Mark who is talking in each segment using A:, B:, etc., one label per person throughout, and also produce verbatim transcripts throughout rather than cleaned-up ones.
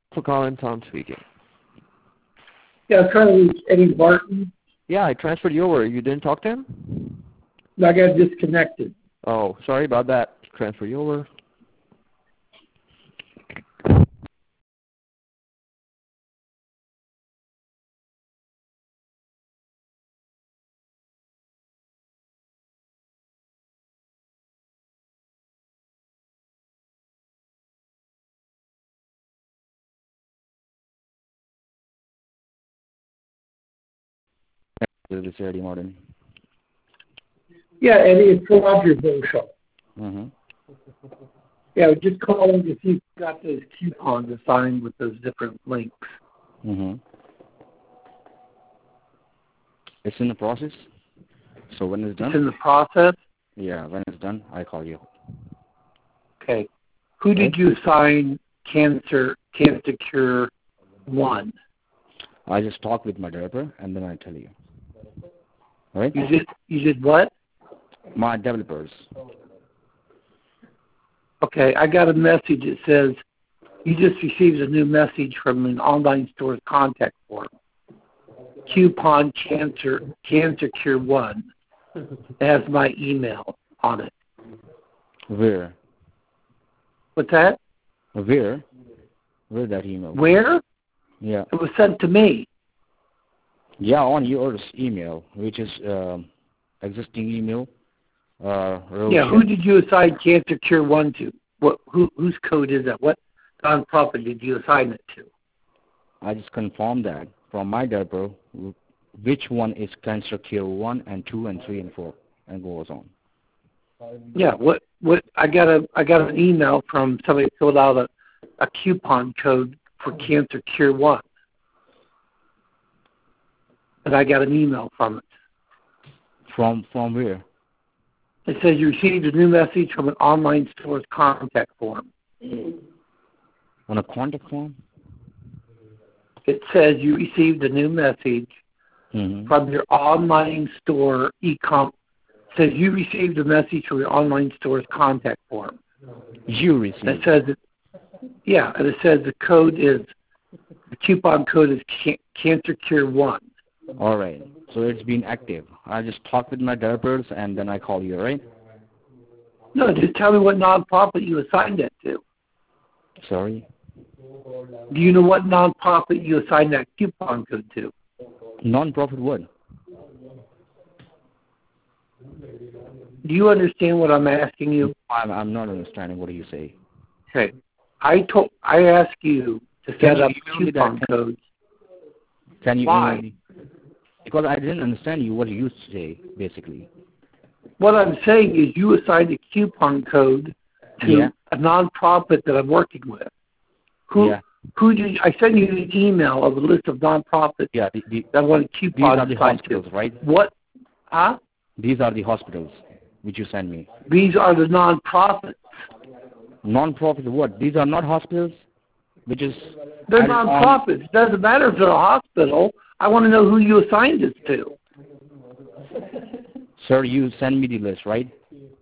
A: For calling, Tom speaking.
B: Yeah, I was trying to reach Eddie Martin.
A: Yeah, I transferred you over. You didn't talk to him?
B: I got disconnected.
A: Oh, sorry about that. Transfer you over.
C: This is Eddie Martin.
B: Yeah, Eddie, it's Roger Boshaw.
C: Mm-hmm.
B: Yeah, I was just calling to see if you got those coupons assigned with those different links.
C: Mm-hmm. It's in the process. So when it's done?
B: It's in the process?
C: Yeah, when it's done, I call you.
B: Okay. Who did you assign Cancer Cancer Cure One?
C: I just talk with my developer and then I tell you. All right?
B: You did you did what?
C: My developers.
B: Okay, I got a message that says you just received a new message from an online store's contact form. Coupon Cancer Cancer Cure One. It has my email on it.
C: Where?
B: What's that?
C: Where? Where that email?
B: Where?
C: Yeah.
B: It was sent to me.
C: Yeah, on your email, which is um, existing email. Uh,
B: yeah, who did you assign Cancer Cure One to? What? Who? Whose code is that? What nonprofit did you assign it to?
C: I just confirmed that from my developer. Which one is Cancer Cure One and Two and Three and Four, and goes on.
B: Yeah. What? What? I got a. I got an email from somebody who filled out a, a coupon code for Cancer Cure One, and I got an email from it.
C: From from where?
B: It says you received a new message from an online store's contact form.
C: On a contact form?
B: It says you received a new message
C: mm-hmm.
B: from your online store e-com. It says you received a message from your online store's contact form.
C: You received.
B: And it says it, yeah, and it says the code is the coupon code is can, Cancer Cure One.
C: All right. So it's been active. I just talk with my developers and then I call you, right?
B: No, just tell me what nonprofit you assigned that to.
C: Sorry?
B: Do you know what nonprofit you assigned that coupon code to?
C: Nonprofit what?
B: Do you understand what I'm asking you?
C: I'm, I'm not understanding what you say.
B: Okay. I told I asked you to set
C: Can
B: up
C: you
B: coupon codes.
C: Can you
B: Why?
C: email me? Because I didn't understand you what you say, basically.
B: What I'm saying is you assigned a coupon code to
C: yeah.
B: a nonprofit that I'm working with. Who
C: yeah.
B: who did I sent you an email of a list of nonprofits
C: yeah, the, the,
B: that I want coupons
C: these are the hospitals,
B: to.
C: right?
B: What? Huh?
C: These are the hospitals which you send me.
B: These are the nonprofits.
C: Non-profit what? These are not hospitals? Which is
B: They're nonprofits. On... It doesn't matter if they're a hospital. I want to know who you assigned this to.
C: Sir, you send me the list, right?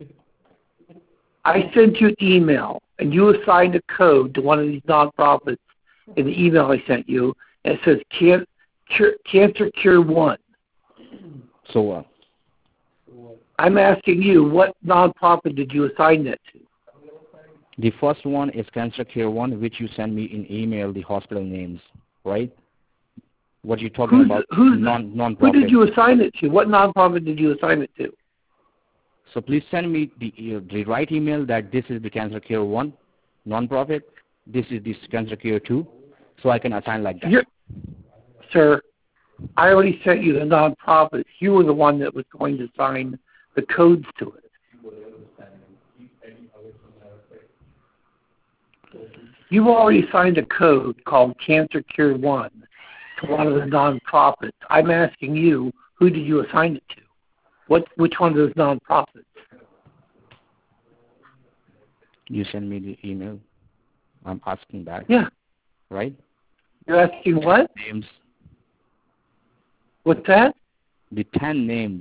B: I sent you an email, and you assigned a code to one of these nonprofits in the email I sent you, and it says Can- Cure- Cancer Cure One.
C: So what?
B: Uh, I'm asking you, what nonprofit did you assign that to?
C: The first one is Cancer Cure One, which you send me in email, the hospital names, right? What you're talking
B: who's,
C: about,
B: who's
C: non, non-profit.
B: Who did you assign it to? What nonprofit did you assign it to?
C: So please send me the, uh, the right email that this is the Cancer Cure One, non-profit. This is the Cancer Cure Two, so I can assign like that.
B: You're, sir, I already sent you the nonprofit. You were the one that was going to sign the codes to it. You've already signed a code called Cancer Cure One to one of the nonprofits. I'm asking you, who did you assign it to? What? Which one of those nonprofits?
C: You send me the email. I'm asking back.
B: Yeah.
C: Right?
B: You're asking what?
C: Names.
B: What's that?
C: The ten names.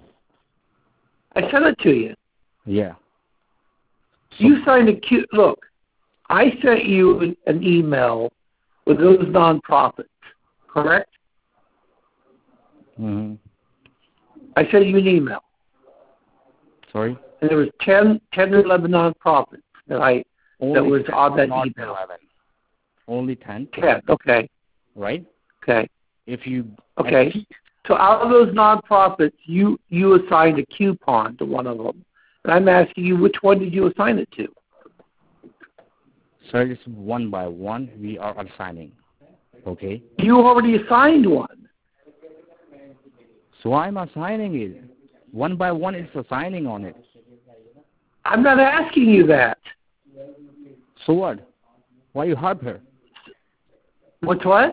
B: I sent it to you.
C: Yeah.
B: So, you signed a cute. Look, I sent you an, an email with those nonprofits, correct?
C: Mm-hmm.
B: I sent you an email.
C: Sorry?
B: And there was ten, ten or eleven nonprofits that I
C: Only
B: that was
C: ten,
B: on that
C: not
B: email.
C: eleven. Only ten,
B: ten, okay,
C: right?
B: okay,
C: If you
B: okay. So out of those nonprofits, you you assigned a coupon to one of them, and I'm asking you, which one did you assign it to?
C: Sir, it's one by one we are assigning. Okay?
B: You already assigned one.
C: So I'm assigning it. One by one it's assigning on it.
B: I'm not asking you that.
C: So what? Why you hyper?
B: What's what?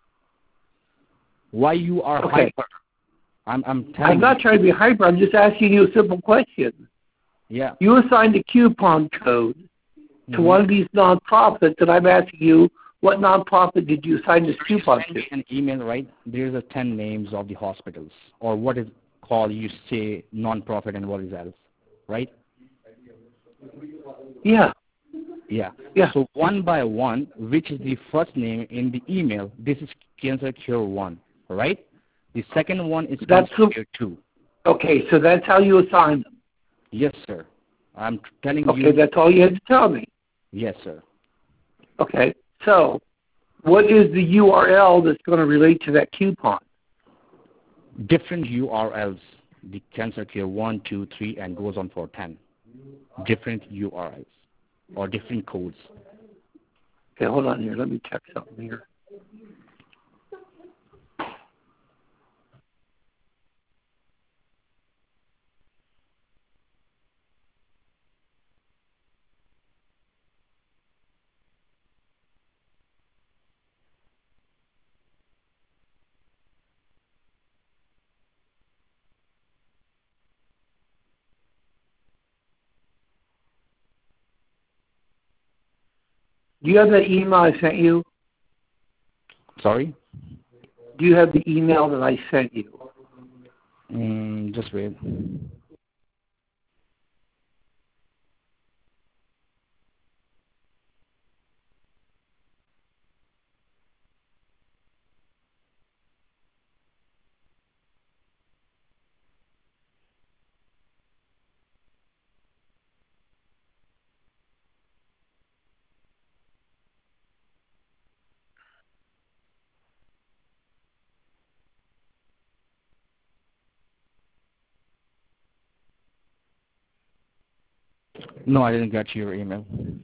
C: Why you are
B: Okay.
C: hyper? I'm I'm telling
B: I'm not
C: you.
B: trying to be hyper. I'm just asking you a simple question.
C: Yeah.
B: You assigned a coupon code to
C: Mm-hmm.
B: one of these nonprofits, and I'm asking you, what nonprofit did you assign this
C: You
B: coupon
C: send
B: to?
C: me an email, right? There's a ten names of the hospitals, or what is called, you say, non-profit and what is else, right?
B: Yeah.
C: Yeah.
B: Yeah.
C: So one by one, which is the first name in the email, this is Cancer Cure one, right? The second one is
B: That's
C: Cancer
B: the-
C: Cure two.
B: Okay, so that's how you assign them.
C: Yes, sir. I'm t- telling
B: Okay,
C: you.
B: that's all you had to tell me.
C: Yes, sir.
B: Okay, so what is the U R L that's going to relate to that coupon?
C: Different U R Ls. The Cancer Cure one, two, three, and goes on for ten. Different U R Ls or different codes.
B: Okay, hold on here. Let me check something here. Do you have that email I sent you?
C: Sorry?
B: Do you have the email that I sent you?
C: Mm, just wait. No, I didn't get your email.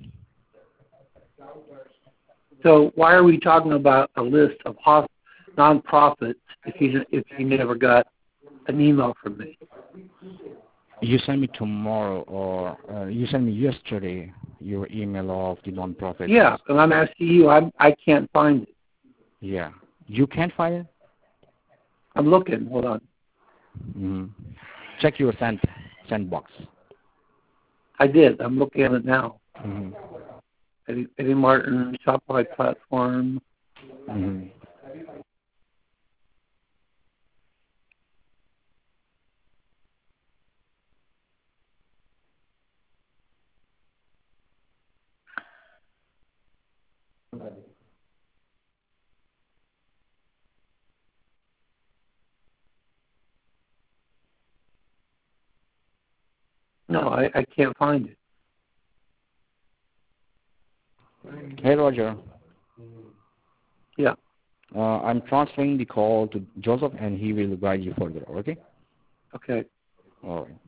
B: So why are we talking about a list of hos- nonprofits if you if you never got an email from me?
C: You sent me tomorrow, or uh, you sent me yesterday your email of the non-profit.
B: Yeah, and I'm asking you. I'm I can't find it.
C: Yeah. You can't find it?
B: I'm looking. Hold on.
C: Mm-hmm. Check your sent sent box.
B: I did. I'm looking at it now.
C: Mm-hmm.
B: Eddie, Eddie Martin, Shopify platform.
C: Mm-hmm.
B: No, I, I can't find it.
C: Hey, Roger.
B: Yeah.
C: Uh, I'm transferring the call to Joseph, and he will guide you further, okay?
B: Okay.
C: All right.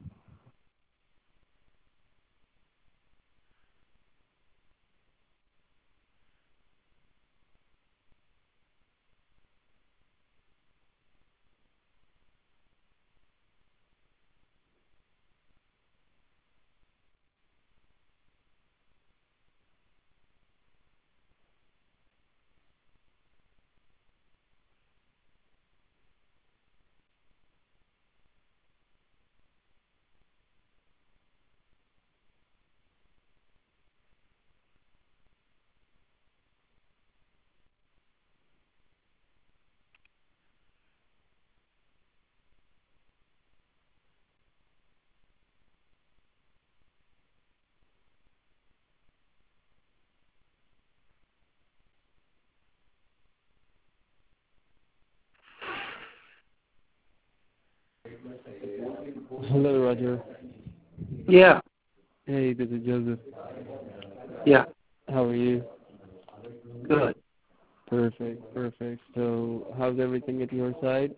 A: Hello, Roger.
B: Yeah,
A: Hey, this is Joseph.
B: yeah,
A: How are you?
B: good.
A: Perfect, perfect. So, how's everything at your side?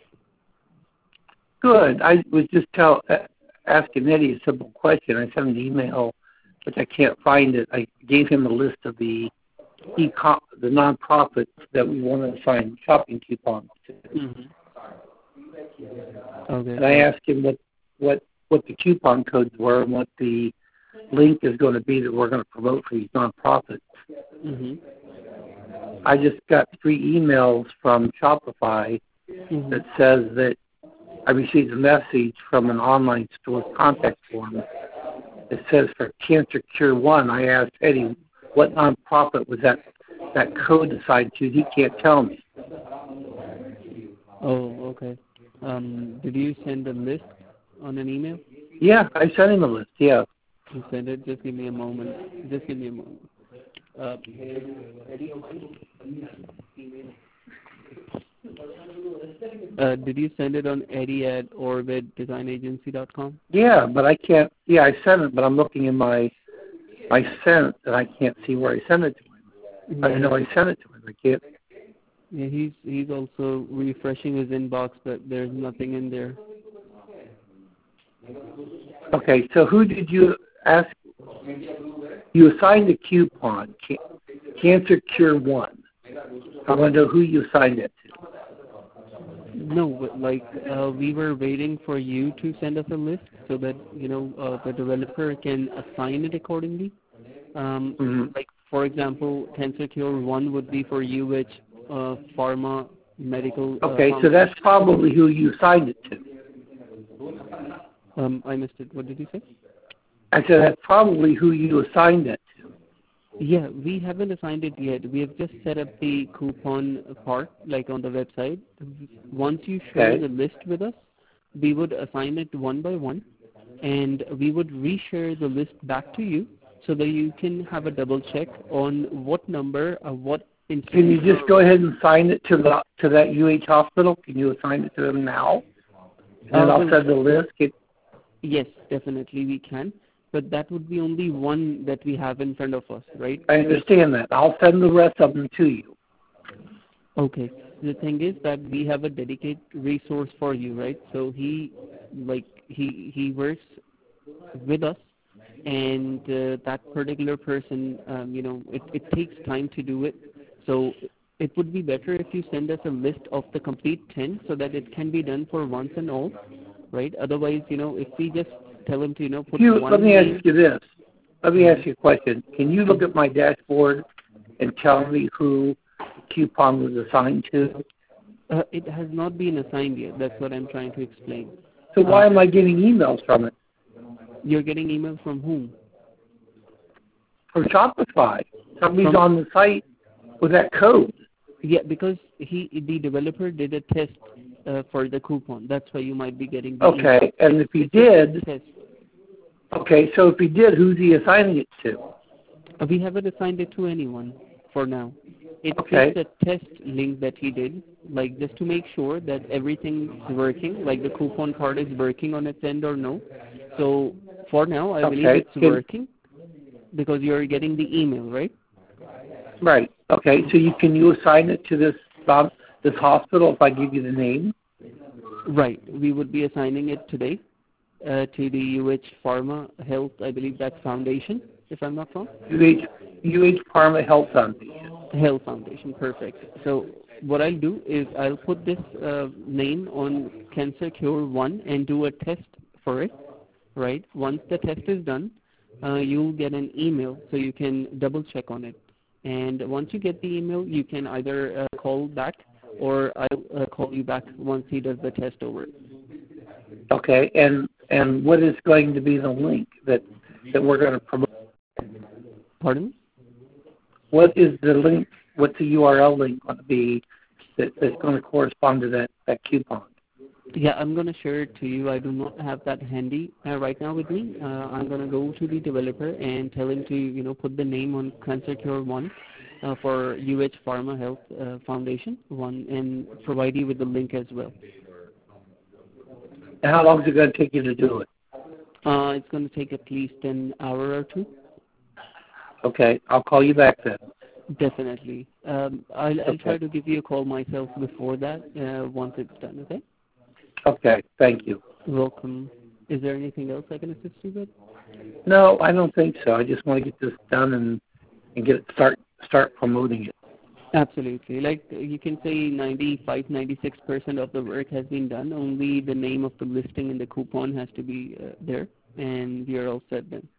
B: Good. I was just tell, uh, asking Eddie a simple question. I sent an email, but I can't find it. I gave him a list of the e-com, the nonprofits that we want to assign shopping coupons to.
A: Mm-hmm. Okay.
B: And I asked him what, what, what the coupon codes were and what the link is going to be that we're going to promote for these nonprofits.
A: Mm-hmm.
B: I just got three emails from Shopify
A: Mm-hmm.
B: that says that I received a message from an online store contact form. It says for Cancer Cure One. I asked Eddie what nonprofit was that that code assigned to. He can't tell me.
A: Oh, okay. Um, did you send a list on an email?
B: Yeah, I sent him a list. Yeah.
A: You sent it. Just give me a moment. Just give me a moment. Uh, uh, did you send it on Eddie at orbit design agency dot com?
B: Yeah, but I can't. Yeah, I sent it, but I'm looking in my my sent, and I can't see where I sent it to him. I know I sent it to him. I can't.
A: Yeah, he's he's also refreshing his inbox, but there's nothing in there.
B: Okay, so who did you ask? You assigned a coupon, Ca- Cancer Cure One. I want to know who you assigned it to.
A: No, but like uh, we were waiting for you to send us a list so that you know uh, the developer can assign it accordingly. Um,
B: Mm-hmm.
A: like for example, Cancer Cure One would be for you, which uh, Pharma Medical. Uh,
B: Okay, so
A: Foundation.
B: that's probably who you assigned it to.
A: Um, I missed it. What did you say?
B: I said that's probably who you assigned it to.
A: Yeah, we haven't assigned it yet. We have just set up the coupon part, like on the website. Once you share
B: Okay.
A: the list with us, we would assign it one by one, and we would reshare the list back to you so that you can have a double check on what number, uh, what institute.
B: Can you just go ahead and assign it to the to that U H hospital? Can you assign it to them now? And then
A: Uh,
B: I'll
A: well,
B: send the list. It,
A: yes, definitely we can, but that would be only one that we have in front of us, right?
B: I understand that. I'll send the rest of them to you.
A: Okay. The thing is that we have a dedicated resource for you, right? So he, like, he he works with us, and uh, that particular person, um, you know, it, it takes time to do it. So it would be better if you send us a list of the complete ten so that it can be done for once and all, right? Otherwise, you know, if we just tell him to, you know, put
B: You,
A: one
B: let me
A: name.
B: ask you this. Let me ask you a question. Can you look at my dashboard and tell me who the coupon was assigned to?
A: Uh, it has not been assigned yet. That's what I'm trying to explain.
B: So why
A: Uh,
B: am I getting emails from it?
A: You're getting emails from whom?
B: From Shopify. Somebody's
A: From-
B: on the site with that code.
A: Yeah, because he, the developer did a test uh, for the coupon. That's why you might be getting the
B: Okay,
A: email.
B: and if he
A: It's just a
B: did,
A: test.
B: okay, so if he did, who's he assigning it to?
A: Uh, we haven't assigned it to anyone for now. It's
B: Okay.
A: just a test link that he did, like just to make sure that everything's working, like the coupon part is working on its end or no. So for now, I believe
B: Okay.
A: it's
B: Can-
A: working because you're getting the email, right?
B: Right. Okay. So you can you assign it to this um, this hospital if I give you the name?
A: Right. We would be assigning it today uh, to the U H Pharma Health, I believe that's Foundation, if I'm not wrong.
B: U H U H Pharma Health Foundation.
A: Health Foundation, perfect. So what I'll do is I'll put this uh, name on Cancer Cure One and do a test for it, right? Once the test is done, uh, you'll get an email so you can double check on it. And once you get the email, you can either uh, call back or I'll uh, call you back once he does the test over.
B: Okay. And and what is going to be the link that that we're going to promote?
A: Pardon?
B: What is the link? What's the U R L link going to be that, that's going to correspond to that, that coupon?
A: Yeah, I'm going to share it to you. I do not have that handy uh, right now with me. Uh, I'm going to go to the developer and tell him to, you know, put the name on Cancer Cure One uh, for U H Pharma Health uh, Foundation One and provide you with the link as well.
B: And how long is it going to take you to do it?
A: Uh, it's going to take at least an hour or two.
B: Okay, I'll call you back then.
A: Definitely. Um, I'll, I'll
B: Okay.
A: try to give you a call myself before that, uh, once it's done, okay?
B: Okay, thank you.
A: You're welcome. Is there anything else I can assist you with?
B: No, I don't think so. I just want to get this done and, and get it start start promoting it.
A: Absolutely. Like you can say ninety-five, ninety-six percent of the work has been done. Only the name of the listing and the coupon has to be uh, there, and we are all set then.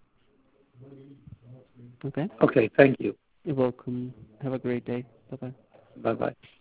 A: Okay?
B: Okay, thank you.
A: You're welcome. Have a great day. Bye-bye.
B: Bye-bye.